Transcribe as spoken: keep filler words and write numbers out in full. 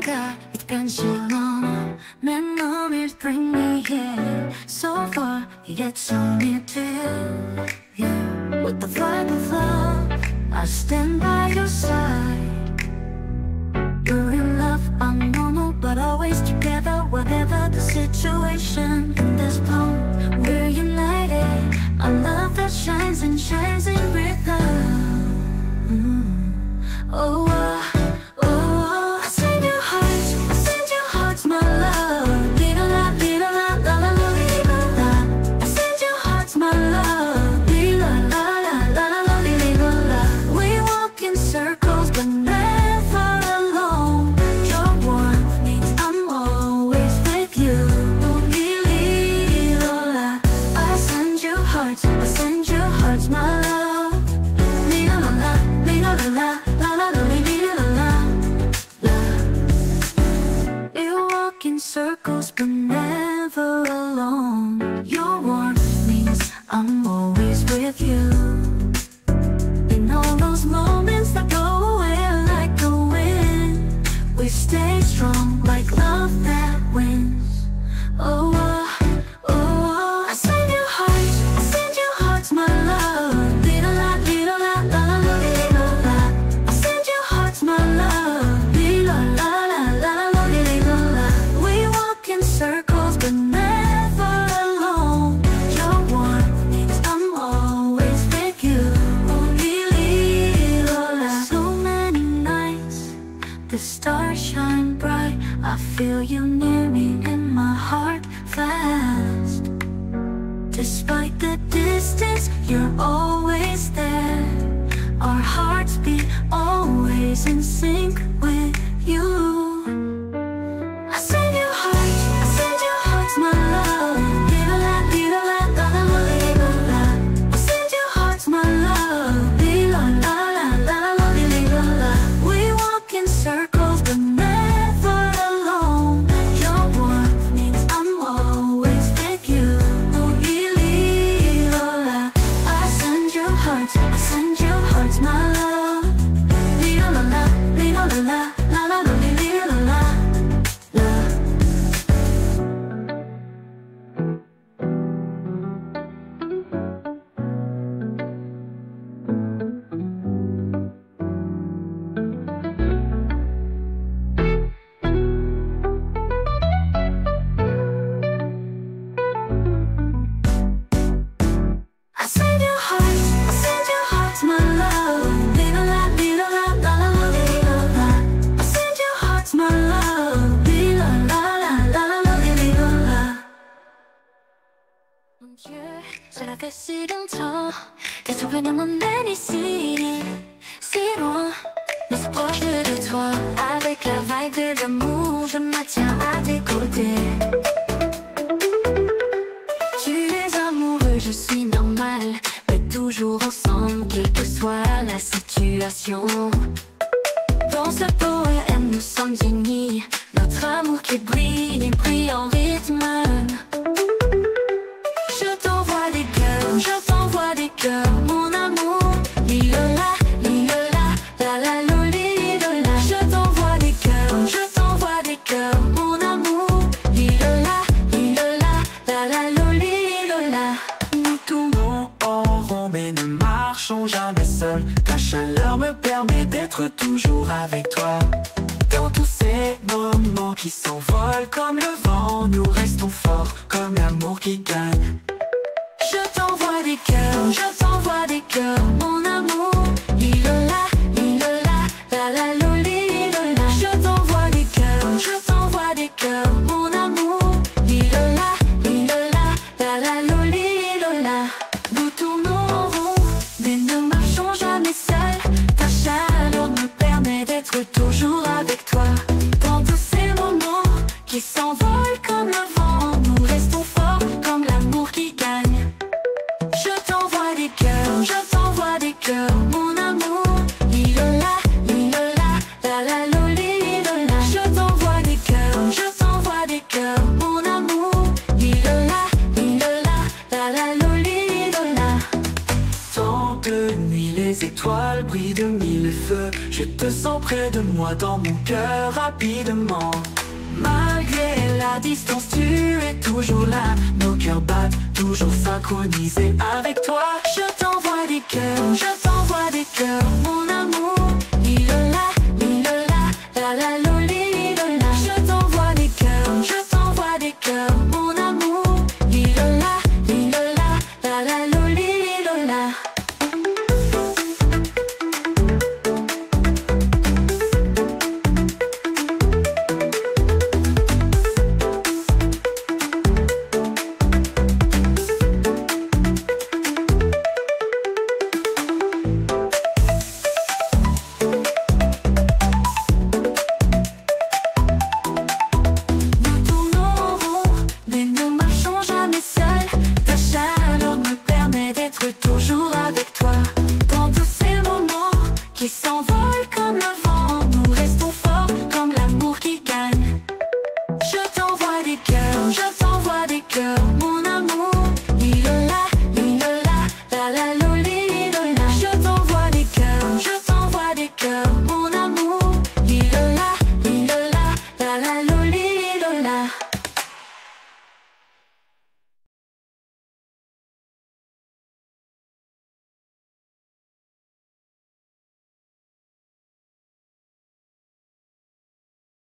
got it 간절한 memories bring me here. So far yet so near to you. With the vibe of love, I stand by your side. You're in love, I'm normal, but always together. Whatever the situation in this poem, we're united. A love that shines and shines in rhythm. mm. Oh, uh, oh, oh, I send you hearts, I send you hearts, my love. Little la, little la, la la la, little la. I send you hearts, my love. Little la, la, la la la, little la. We walk in circles, but never alone. Your warmth means I'm always with you. Little la. I send you hearts, I send you hearts, my love. Little la, little la, la la la, little la, la. You walk in circles, but never alone. Your warmth means I'm always with you. In all those moments that go away like the wind, we stay strong like love that wins. Oh, uh, oh, I send you hearts, I send you hearts, my love. Little la, little la, la la la, little la. I send you hearts, my love. Little la, la la la la, little la. We walk in circles, but never alone. Your warmth means I'm always with you. Little la. So many nights the stars shine bright. I feel you near me in my heart fast. Despite the distance, you're always there. Our hearts beat always in sync with you. I send you hearts, I send you hearts, my love. Little la, little la, la la la, little la. I send you hearts, my love. Little la, la la la la, little la. We walk in circles, but never alone. Your warmth means I'm always with you. Little la. I send you hearts, I send you hearts, my love. Little la, little la, la la la, little la, la. I send you hearts, I send you hearts, my love. Little la, little la, la la la, little la. I send you hearts, my love. Little la, la la la la, little la. Mon Dieu, cela fait si longtemps que souvenir m'emmène ici, si loin, mais si proche de toi. Avec la vague de l'amour, je me tiens à tes côtés. Tu es amoureux, je suis normal, mais toujours ensemble, quelle que soit la situation. Dans ce poème, nous sommes unis, notre amour qui brille, et brille en rythme. Je t'envoie des cœurs, je t'envoie des cœurs, mon amour. Lilola, lilola, la la loli, lilola. Je t'envoie des cœurs, je t'envoie des cœurs, mon amour. Lilola, lilola, la la loli, lilola. Nous tournons en rond mais ne marchons jamais seuls. Ta chaleur me permet d'être toujours avec toi. Dans tous ces moments qui s'envolent comme le vent, nous restons forts comme l'amour qui gagne. Je t'envoie des cœurs, je t'envoie des cœurs, mon amour. Lilola, lilola, la la loli, lilola. Je t'envoie des cœurs, je t'envoie des cœurs, mon amour. Lilola, lilola, la la loli, lilola. Nous tournons en rond, mais ne marchons jamais seuls. Ta chaleur me permet d'être toujours avec toi. Dans tous ces moments qui s'envolent sens près de moi dans mon cœur rapidement. Malgré la distance, tu es toujours là. Nos cœurs battent toujours synchronisés avec toi. Je t'envoie des cœurs, je t'envoie des cœurs, mon amour. Il est là, il est là, la la la.